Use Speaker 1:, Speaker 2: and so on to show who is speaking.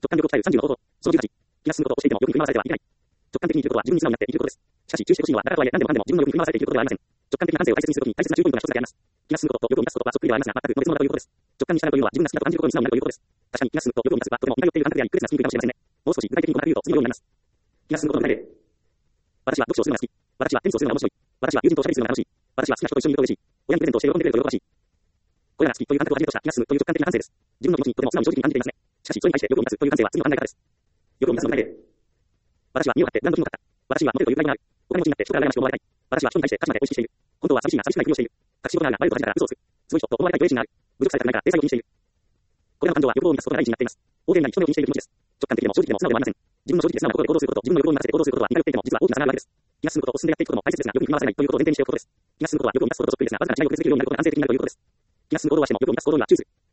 Speaker 1: 感力を鍛える30の方法。その18、気が進むことを教えてもよく振り回されてはいけない。直感的に生きることは自分に素直になって生きることです。しかし、中止欲しいのは、だからとはいえ何でもかんでも自分の欲に振り回されて生きることではありません。直感的な感性を大切にするときに大切な注意ポイントが一つだけあります。気が進むことと欲を満たすことはそっくりではありますが、全く別物だということです。直感に従うというのは自分が好きだと感じることに素直になるということです。確かに気が進むことと欲を満たすはとても似通っている感覚であり、区別がつきにくいかもしれませんね。もう少し具体的に答えると次のようになります。気が進むことの具体例。私は読書をするのが好き。私はテニスをするのが面白い。私は友人とおしゃべりするのが楽しい。私は好きな人と一緒にいると嬉しい。親にプレゼントをして喜んでくれると喜ばしい。これらが好きという感覚をはじめとした気が進むという直感的な感性です。自分の気持ちにとても素直に正直に感じていますね。しかし、それに対して欲を満たすという感性は次の考え方です。欲を満たすの具体例。私は家を買ってブランド品を買った。私はモテるというプライドがある。お金持ちになって人から羨ましく思われたい。私は人に対して価値まで意識している。本当は寂しいなふりをしている。隠し事があるがバレると恥じたら嘘をつく。すごい人と思われたいという自信がある。侮辱されたくないから体裁を気にしている。これらの感情は欲を満たすことが第一になっています。大勢なり人目を気にしている気持ちです。直感的でも正直でも素直でもありません。自分の正直で素直な心で行動することと自分の欲を満たせて行動することは似通っていても実は大きな差があるわけです。気が進むことを進んでやっていくことも大切ですが、欲に振り回されないということを前提にしておくことです。気が進むことは欲を満たすこととそっくりですが、わずかな違いを別できるようになることが安定的になるということです。気が進む行動はしても欲を満たす行動には注意する。